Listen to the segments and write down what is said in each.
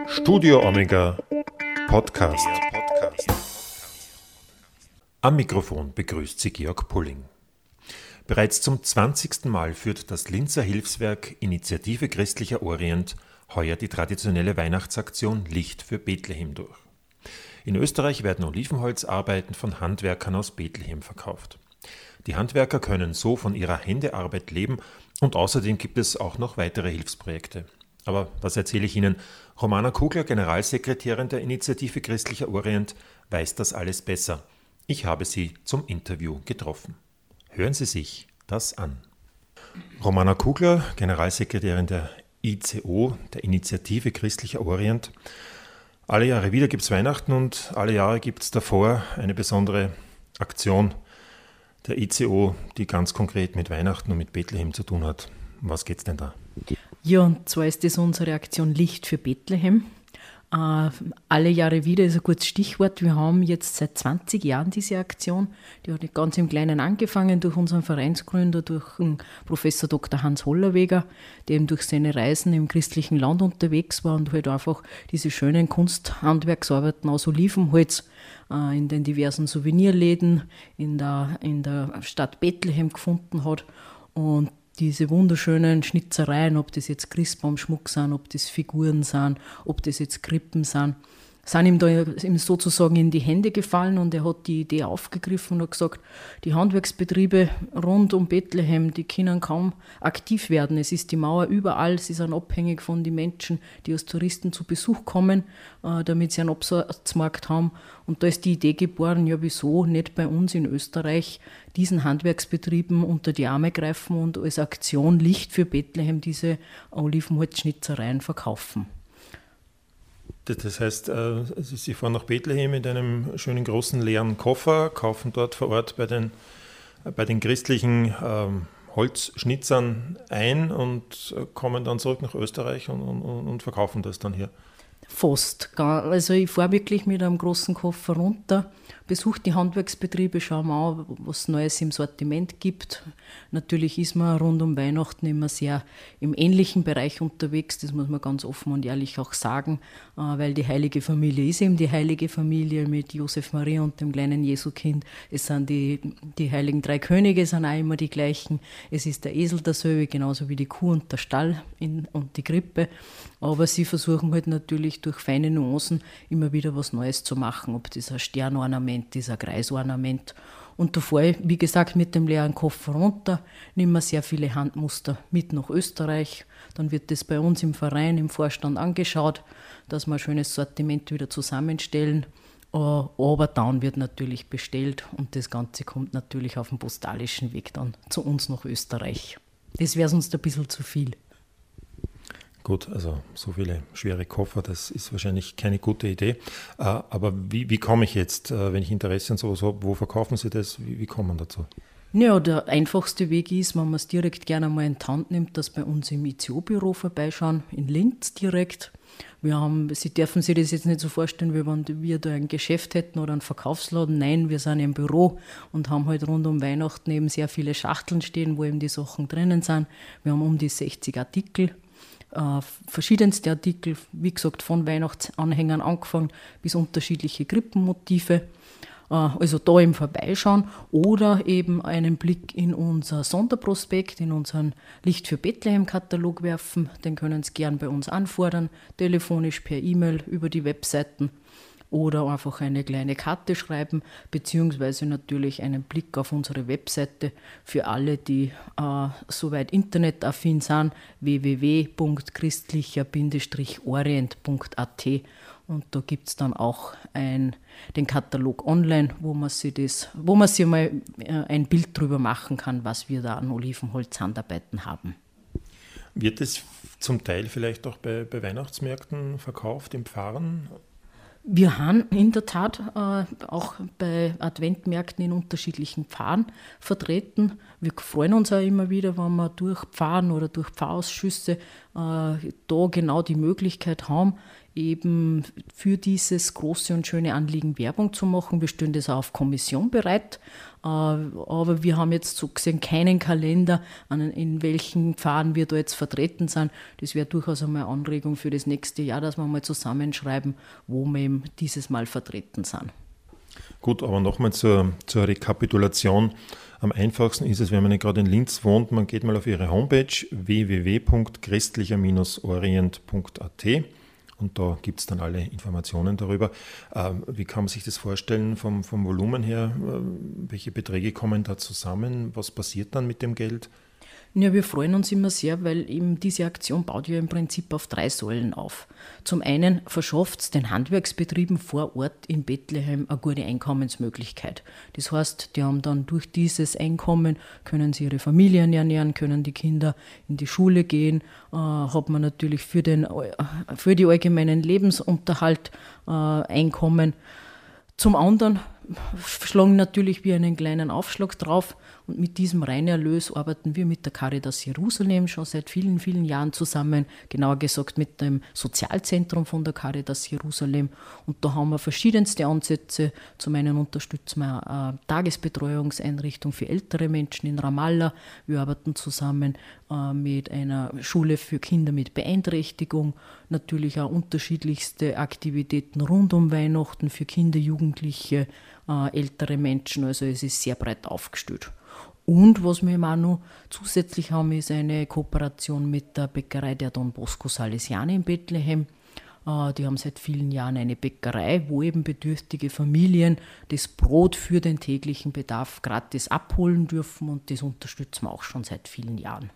Studio Omega Podcast. Am Mikrofon begrüßt Sie Georg Pulling. Bereits zum 20. Mal führt das Linzer Hilfswerk Initiative Christlicher Orient heuer die traditionelle Weihnachtsaktion Licht für Bethlehem durch. In Österreich werden Olivenholzarbeiten von Handwerkern aus Bethlehem verkauft. Die Handwerker können so von ihrer Händearbeit leben und außerdem gibt es auch noch weitere Hilfsprojekte. Aber was erzähle ich Ihnen? Romana Kugler, Generalsekretärin der Initiative Christlicher Orient, weiß das alles besser. Ich habe sie zum Interview getroffen. Hören Sie sich das an. Romana Kugler, Generalsekretärin der ICO, der Initiative Christlicher Orient. Alle Jahre wieder gibt es Weihnachten und alle Jahre gibt es davor eine besondere Aktion der ICO, die ganz konkret mit Weihnachten und mit Bethlehem zu tun hat. Um was geht's denn da? Ja, und zwar ist das unsere Aktion Licht für Bethlehem. Alle Jahre wieder ist ein gutes Stichwort. Wir haben jetzt seit 20 Jahren diese Aktion. Die hat ganz im Kleinen angefangen durch unseren Vereinsgründer, durch den Professor Dr. Hans Hollerweger, der eben durch seine Reisen im christlichen Land unterwegs war und halt einfach diese schönen Kunsthandwerksarbeiten aus Olivenholz in den diversen Souvenirläden in der Stadt Bethlehem gefunden hat. Und diese wunderschönen Schnitzereien, ob das jetzt Christbaumschmuck sind, ob das Figuren sind, ob das jetzt Krippen sind ihm da sozusagen in die Hände gefallen und er hat die Idee aufgegriffen und hat gesagt, die Handwerksbetriebe rund um Bethlehem, die können kaum aktiv werden. Es ist die Mauer überall, sie sind abhängig von den Menschen, die als Touristen zu Besuch kommen, damit sie einen Absatzmarkt haben. Und da ist die Idee geboren, ja wieso nicht bei uns in Österreich diesen Handwerksbetrieben unter die Arme greifen und als Aktion Licht für Bethlehem diese Olivenholzschnitzereien verkaufen. Das heißt, Sie fahren nach Bethlehem mit einem schönen großen leeren Koffer, kaufen dort vor Ort bei den christlichen Holzschnitzern ein und kommen dann zurück nach Österreich und verkaufen das dann hier. Fast. Also ich fahre wirklich mit einem großen Koffer runter, besuche die Handwerksbetriebe, schaue mir an, was Neues im Sortiment gibt. Natürlich ist man rund um Weihnachten immer sehr im ähnlichen Bereich unterwegs, das muss man ganz offen und ehrlich auch sagen, weil die heilige Familie ist eben die heilige Familie mit Josef, Maria und dem kleinen Jesukind. Es sind die heiligen drei Könige, sind auch immer die gleichen. Es ist der Esel derselbe, genauso wie die Kuh und der Stall und die Krippe. Aber sie versuchen halt natürlich durch feine Nuancen immer wieder was Neues zu machen, ob das ein Sternornament ist, ein Kreisornament. Und da fahre ich, wie gesagt, mit dem leeren Koffer runter, nehme mir sehr viele Handmuster mit nach Österreich. Dann wird das bei uns im Verein, im Vorstand angeschaut, dass wir ein schönes Sortiment wieder zusammenstellen. Aber dann wird natürlich bestellt und das Ganze kommt natürlich auf dem postalischen Weg dann zu uns nach Österreich. Das wäre sonst ein bisschen zu viel. Gut, also so viele schwere Koffer, das ist wahrscheinlich keine gute Idee. Aber wie komme ich jetzt, wenn ich Interesse an sowas habe, wo verkaufen Sie das? Wie kommt man dazu? Ja, der einfachste Weg ist, wenn man es direkt gerne mal in die Hand nimmt, dass bei uns im ICO-Büro vorbeischauen, in Linz direkt. Sie dürfen sich das jetzt nicht so vorstellen, wie wenn wir da ein Geschäft hätten oder einen Verkaufsladen. Nein, wir sind im Büro und haben halt rund um Weihnachten eben sehr viele Schachteln stehen, wo eben die Sachen drinnen sind. Wir haben um die 60 Artikel. Verschiedenste Artikel, wie gesagt, von Weihnachtsanhängern angefangen bis unterschiedliche Krippenmotive. Also da eben vorbeischauen oder eben einen Blick in unser Sonderprospekt, in unseren Licht für Bethlehem-Katalog werfen. Den können Sie gern bei uns anfordern, telefonisch, per E-Mail, über die Webseiten oder einfach eine kleine Karte schreiben, beziehungsweise natürlich einen Blick auf unsere Webseite für alle, die soweit internetaffin sind, www.christlicher-orient.at und da gibt es dann auch den Katalog online, wo man sich mal ein Bild drüber machen kann, was wir da an Olivenholz-Handarbeiten haben. Wird es zum Teil vielleicht auch bei Weihnachtsmärkten verkauft, im Pfarren? Wir haben in der Tat auch bei Adventmärkten in unterschiedlichen Pfarren vertreten. Wir freuen uns auch immer wieder, wenn wir durch Pfarren oder durch Pfarrausschüsse da genau die Möglichkeit haben, eben für dieses große und schöne Anliegen Werbung zu machen. Wir stellen das auch auf Kommission bereit. Aber wir haben jetzt so gesehen keinen Kalender, in welchen Pfaden wir da jetzt vertreten sind. Das wäre durchaus einmal eine Anregung für das nächste Jahr, dass wir mal zusammenschreiben, wo wir eben dieses Mal vertreten sind. Gut, aber nochmal zur Rekapitulation. Am einfachsten ist es, wenn man nicht gerade in Linz wohnt, man geht mal auf ihre Homepage www.christlicher-orient.at und da gibt es dann alle Informationen darüber. Wie kann man sich das vorstellen vom Volumen her? Welche Beträge kommen da zusammen? Was passiert dann mit dem Geld? Ja, wir freuen uns immer sehr, weil eben diese Aktion baut ja im Prinzip auf 3 Säulen auf. Zum einen verschafft es den Handwerksbetrieben vor Ort in Bethlehem eine gute Einkommensmöglichkeit. Das heißt, die haben dann durch dieses Einkommen, können sie ihre Familien ernähren, können die Kinder in die Schule gehen, hat man natürlich für die allgemeinen Lebensunterhalt Einkommen. Zum anderen schlagen natürlich wir einen kleinen Aufschlag drauf und mit diesem Reinerlös arbeiten wir mit der Caritas Jerusalem schon seit vielen, vielen Jahren zusammen, genauer gesagt mit dem Sozialzentrum von der Caritas Jerusalem und da haben wir verschiedenste Ansätze. Zum einen unterstützen wir eine Tagesbetreuungseinrichtung für ältere Menschen in Ramallah, wir arbeiten zusammen mit einer Schule für Kinder mit Beeinträchtigung, natürlich auch unterschiedlichste Aktivitäten rund um Weihnachten für Kinder, Jugendliche, ältere Menschen, also es ist sehr breit aufgestellt. Und was wir auch noch zusätzlich haben, ist eine Kooperation mit der Bäckerei der Don Bosco Salesianer in Bethlehem. Die haben seit vielen Jahren eine Bäckerei, wo eben bedürftige Familien das Brot für den täglichen Bedarf gratis abholen dürfen und das unterstützen wir auch schon seit vielen Jahren.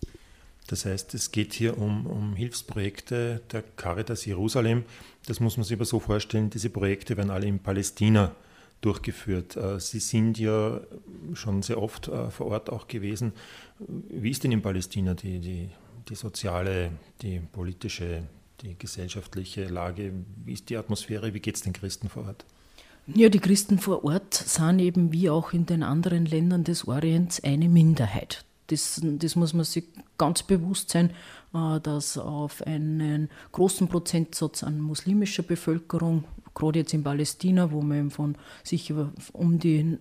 Das heißt, es geht hier um Hilfsprojekte der Caritas Jerusalem. Das muss man sich aber so vorstellen, diese Projekte werden alle in Palästina durchgeführt. Sie sind ja schon sehr oft vor Ort auch gewesen. Wie ist denn in Palästina die soziale, die politische, die gesellschaftliche Lage? Wie ist die Atmosphäre? Wie geht es den Christen vor Ort? Ja, die Christen vor Ort sind eben wie auch in den anderen Ländern des Orients eine Minderheit. Das muss man sich ganz bewusst sein, dass auf einen großen Prozentsatz an muslimischer Bevölkerung, gerade jetzt in Palästina, wo man von sicher um die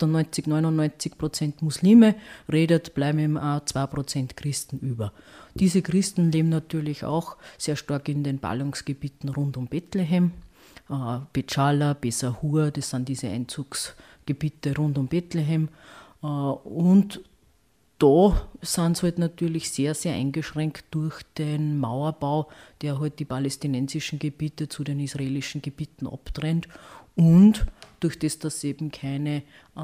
98-99% Muslime redet, bleiben eben auch 2% Christen über. Diese Christen leben natürlich auch sehr stark in den Ballungsgebieten rund um Bethlehem. Betschala, Besahur, das sind diese Einzugsgebiete rund um Bethlehem. Und da sind sie halt natürlich sehr, sehr eingeschränkt durch den Mauerbau, der halt die palästinensischen Gebiete zu den israelischen Gebieten abtrennt und durch das, dass sie eben keinen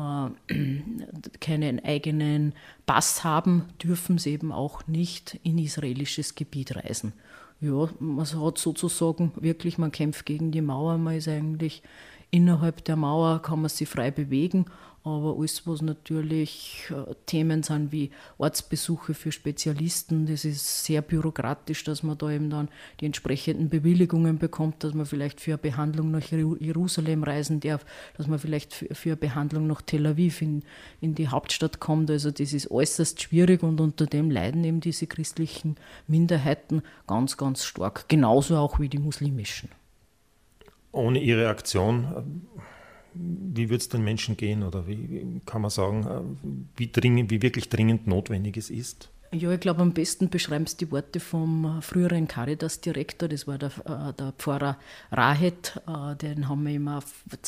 eigenen Pass haben, dürfen sie eben auch nicht in israelisches Gebiet reisen. Ja, man hat sozusagen wirklich, man kämpft gegen die Mauer, man ist eigentlich innerhalb der Mauer, kann man sich frei bewegen, aber alles, was natürlich Themen sind wie Ortsbesuche für Spezialisten, das ist sehr bürokratisch, dass man da eben dann die entsprechenden Bewilligungen bekommt, dass man vielleicht für eine Behandlung nach Jerusalem reisen darf, dass man vielleicht für eine Behandlung nach Tel Aviv in die Hauptstadt kommt. Also das ist äußerst schwierig und unter dem leiden eben diese christlichen Minderheiten ganz, ganz stark, genauso auch wie die muslimischen. Ohne Ihre Aktion, wie würde es den Menschen gehen oder wie kann man sagen, wie wirklich dringend notwendig es ist? Ja, ich glaube, am besten beschreiben es die Worte vom früheren Caritas-Direktor, das war der Pfarrer Rahet, den haben wir immer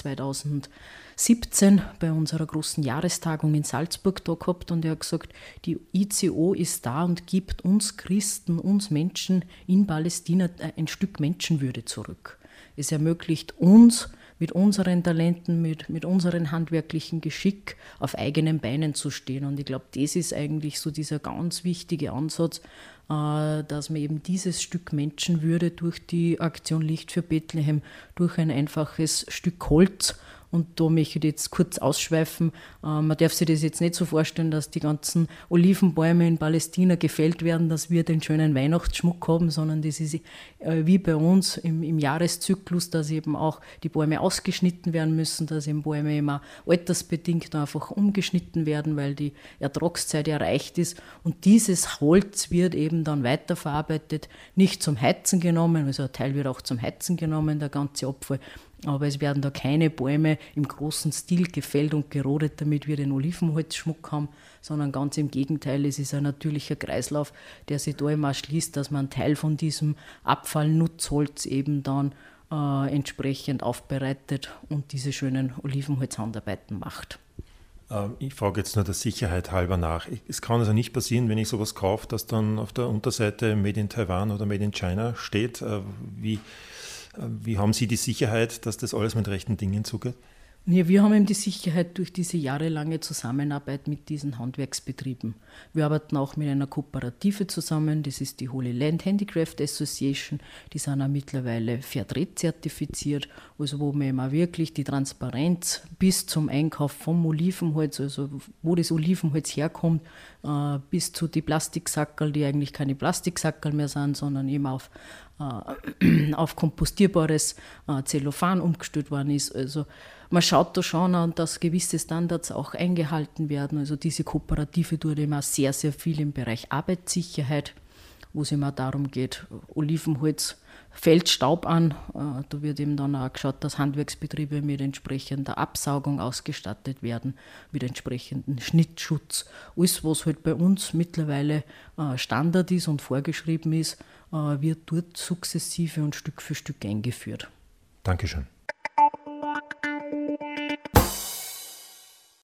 2017 bei unserer großen Jahrestagung in Salzburg da gehabt und er hat gesagt, die ICO ist da und gibt uns Christen, uns Menschen in Palästina ein Stück Menschenwürde zurück. Es ermöglicht uns, mit unseren Talenten, mit unserem handwerklichen Geschick auf eigenen Beinen zu stehen. Und ich glaube, das ist eigentlich so dieser ganz wichtige Ansatz, dass man eben dieses Stück Menschenwürde durch die Aktion Licht für Bethlehem, durch ein einfaches Stück Holz, und da möchte ich jetzt kurz ausschweifen, man darf sich das jetzt nicht so vorstellen, dass die ganzen Olivenbäume in Palästina gefällt werden, dass wir den schönen Weihnachtsschmuck haben, sondern das ist wie bei uns im Jahreszyklus, dass eben auch die Bäume ausgeschnitten werden müssen, dass eben Bäume immer altersbedingt einfach umgeschnitten werden, weil die Ertragszeit erreicht ist. Und dieses Holz wird eben dann weiterverarbeitet, nicht zum Heizen genommen, also ein Teil wird auch zum Heizen genommen, der ganze Abfall, Aber es werden da keine Bäume im großen Stil gefällt und gerodet, damit wir den Olivenholzschmuck haben, sondern ganz im Gegenteil, es ist ein natürlicher Kreislauf, der sich da immer schließt, dass man einen Teil von diesem Abfallnutzholz eben dann entsprechend aufbereitet und diese schönen Olivenholzhandarbeiten macht. Ich frage jetzt nur der Sicherheit halber nach. Es kann also nicht passieren, wenn ich sowas kaufe, dass dann auf der Unterseite Made in Taiwan oder Made in China steht. Wie haben Sie die Sicherheit, dass das alles mit rechten Dingen zugeht? Ja, wir haben eben die Sicherheit durch diese jahrelange Zusammenarbeit mit diesen Handwerksbetrieben. Wir arbeiten auch mit einer Kooperative zusammen, das ist die Holy Land Handicraft Association, die sind auch mittlerweile Fairtrade zertifiziert, also wo man eben auch wirklich die Transparenz bis zum Einkauf vom Olivenholz, also wo das Olivenholz herkommt, bis zu die Plastiksackerl, die eigentlich keine Plastiksackerl mehr sind, sondern eben auf kompostierbares Zellophan umgestellt worden ist. Also man schaut da schon an, dass gewisse Standards auch eingehalten werden. Also diese Kooperative tut eben auch sehr, sehr viel im Bereich Arbeitssicherheit, wo es immer darum geht, Olivenholz fällt Staub an. Da wird eben dann auch geschaut, dass Handwerksbetriebe mit entsprechender Absaugung ausgestattet werden, mit entsprechendem Schnittschutz. Alles, was halt bei uns mittlerweile Standard ist und vorgeschrieben ist, wird dort sukzessive und Stück für Stück eingeführt. Dankeschön.